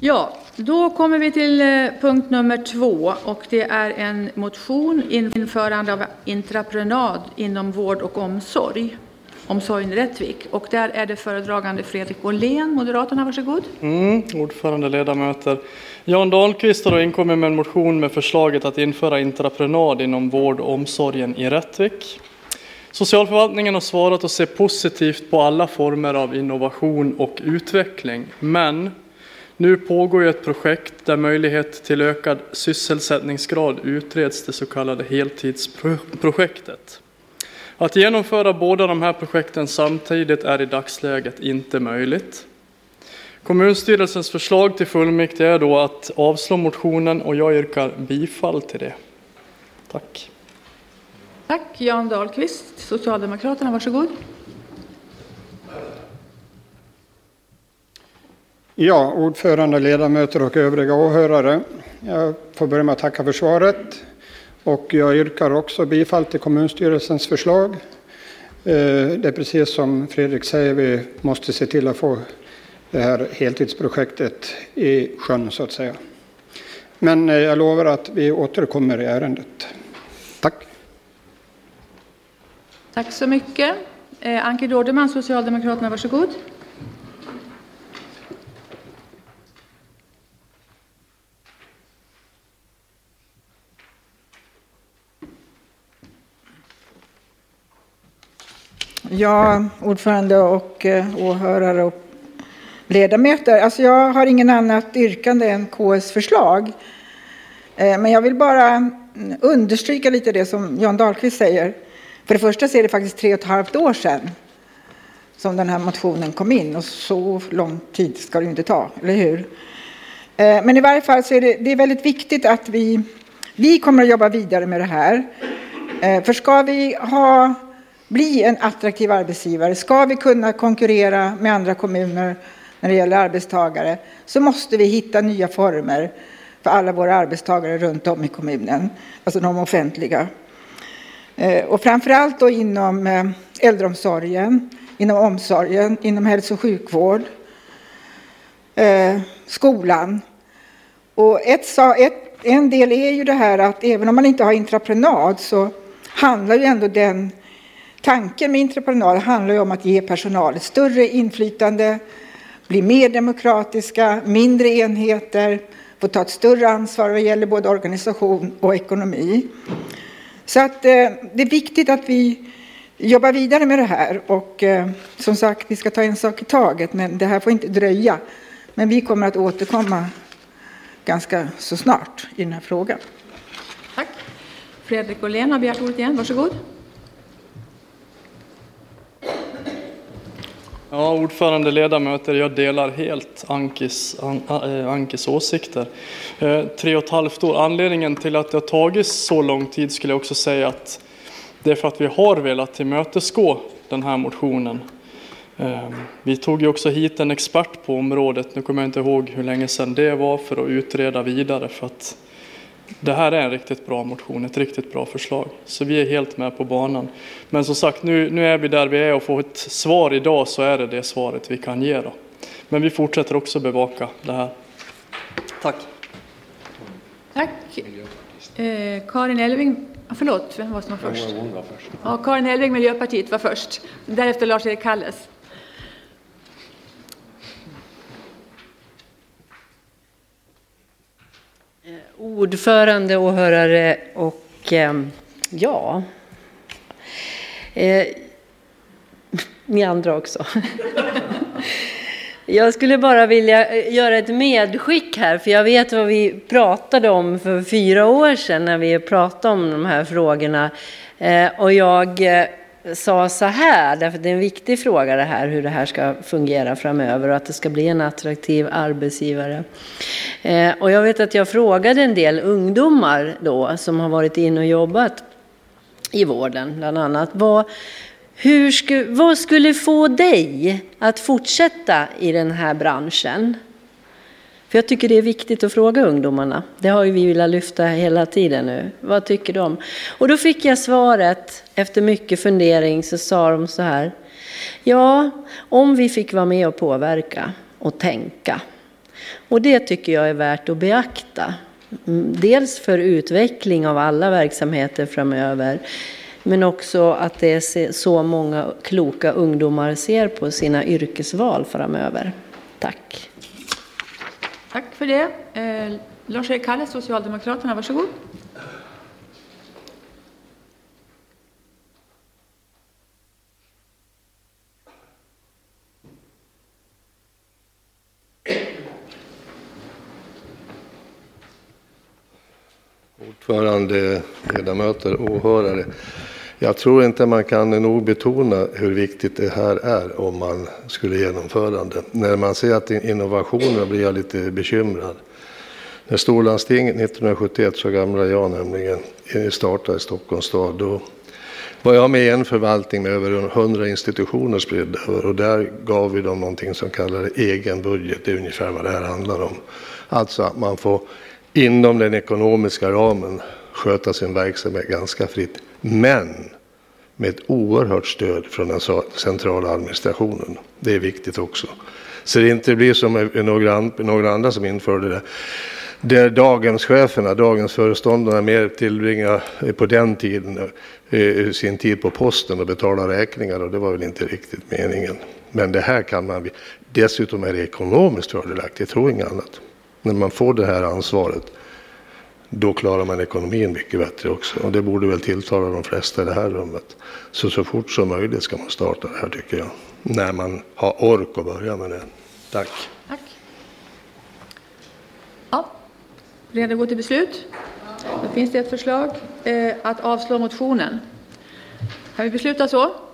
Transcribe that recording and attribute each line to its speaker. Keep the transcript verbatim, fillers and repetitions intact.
Speaker 1: Ja, då kommer vi till punkt nummer två och det är en motion införande av intraprenad inom vård och omsorg. Omsorgen i Rättvik. Och där är det föredragande Fredrik Åhlén, Moderaterna, varsågod.
Speaker 2: Mm, ordförande, ledamöter. Jan Dahlqvist har inkommit med en motion med förslaget att införa intraprenad inom vård och omsorgen i Rättvik. Socialförvaltningen har svarat och ser positivt på alla former av innovation och utveckling. Men nu pågår ju ett projekt där möjlighet till ökad sysselsättningsgrad utreds, det så kallade heltidsprojektet. Att genomföra båda de här projekten samtidigt är i dagsläget inte möjligt. Kommunstyrelsens förslag till fullmäktige är då att avslå motionen och jag yrkar bifall till det. Tack.
Speaker 1: Tack, Jan Dahlqvist, Socialdemokraterna, varsågod.
Speaker 3: Ja, ordförande, ledamöter och övriga åhörare. Jag får börja med att tacka för svaret. Och jag yrkar också bifall till kommunstyrelsens förslag. Det är precis som Fredrik säger, vi måste se till att få det här heltidsprojektet i sjön så att säga. Men jag lovar att vi återkommer i ärendet. Tack.
Speaker 1: Tack så mycket. Anke Dårdeman, Socialdemokraterna, varsågod.
Speaker 4: Ja, ordförande och åhörare och ledamöter. Alltså jag har ingen annat yrkande än K S förslag. Men jag vill bara understryka lite det som Jan Dahlqvist säger. För det första så är det faktiskt tre och ett halvt år sedan som den här motionen kom in. Och så lång tid ska det ju inte ta, eller hur? Men i varje fall så är det, det är väldigt viktigt att vi, vi kommer att jobba vidare med det här. För ska vi ha... bli en attraktiv arbetsgivare, ska vi kunna konkurrera med andra kommuner när det gäller arbetstagare, så måste vi hitta nya former för alla våra arbetstagare runt om i kommunen, alltså de offentliga. Och framförallt då inom äldreomsorgen, inom omsorgen, inom hälso- och sjukvård, skolan. Och ett, ett, en del är ju det här att även om man inte har intraprenad så handlar ju ändå den tanken med intraprenad handlar ju om att ge personal ett större inflytande, bli mer demokratiska, mindre enheter, få ta ett större ansvar vad gäller både organisation och ekonomi. Så att eh, det är viktigt att vi jobbar vidare med det här och eh, som sagt, vi ska ta en sak i taget, men det här får inte dröja. Men vi kommer att återkomma ganska så snart i den här frågan.
Speaker 1: Tack. Fredrik Åhlén har begärt ordet igen, varsågod.
Speaker 2: Ja, ordförande, ledamöter, jag delar helt Ankes, an, äh, Ankes åsikter. Eh, tre och ett halvt år. Anledningen till att det har tagit så lång tid skulle jag också säga att det är för att vi har velat tillmötesgå den här motionen. Eh, vi tog ju också hit en expert på området, nu kommer jag inte ihåg hur länge sedan det var, för att utreda vidare, för att det här är en riktigt bra motion, ett riktigt bra förslag. Så vi är helt med på banan. Men som sagt, nu, nu är vi där vi är och får ett svar idag, så är det det svaret vi kan ge då. Men vi fortsätter också bevaka det här. Tack.
Speaker 1: Tack. Eh, Karin Elving, förlåt, vem var som var först? Ja, Karin Elving, Miljöpartiet, var först. Därefter Lars-Erik Kalles.
Speaker 5: Ordförande, åhörare och eh, ja, eh, ni andra också. Jag skulle bara vilja göra ett medskick här, för jag vet vad vi pratade om för fyra år sedan när vi pratade om de här frågorna. Eh, och jag eh, sa så här, därför det är en viktig fråga det här, hur det här ska fungera framöver och att det ska bli en attraktiv arbetsgivare. Eh, och jag vet att jag frågade en del ungdomar då som har varit in och jobbat i vården bland annat. Vad, hur sku, vad skulle få dig att fortsätta i den här branschen? För jag tycker det är viktigt att fråga ungdomarna. Det har ju vi velat lyfta hela tiden nu. Vad tycker de? Och då fick jag svaret, efter mycket fundering så sa de så här. Ja, om vi fick vara med och påverka och tänka. Och det tycker jag är värt att beakta. Dels för utveckling av alla verksamheter framöver, men också att det är så många kloka ungdomar ser på sina yrkesval framöver. Tack.
Speaker 1: Tack för det. Eh, Lars-Erik Kalle, Socialdemokraterna, varsågod.
Speaker 6: Ordförande, ledamöter, åhörare. Jag tror inte man kan nog betona hur viktigt det här är om man skulle genomföra det. När man ser att innovationer blir jag lite bekymrad. När storlandstinget nittonhundrasjuttioett, så gamla jag nämligen, startade i Stockholms stad, då var jag med i en förvaltning med över hundra institutioner spridda, och där gav vi dem någonting som kallades egen budget. Det är ungefär vad det här handlar om. Alltså att man får inom den ekonomiska ramen sköta sin verksamhet ganska fritt, men med ett oerhört stöd från den centrala administrationen. Det är viktigt också. Så det inte blir som några, några andra som införde det. Där dagens cheferna, dagens föreståndarna mer tillbringar på den tiden sin tid på posten och betala räkningar, och det var väl inte riktigt meningen. Men det här kan man, dessutom är det ekonomiskt fördelaktigt, jag tror inget annat. När man får det här ansvaret, då klarar man ekonomin mycket bättre också. Och det borde väl tilltala de flesta i det här rummet. Så så fort som möjligt ska man starta det här, tycker jag. När man har ork att börja med det. Tack.
Speaker 1: Tack. Ja, redo att gå till beslut? Då finns det ett förslag eh, att avslå motionen. Kan vi besluta så?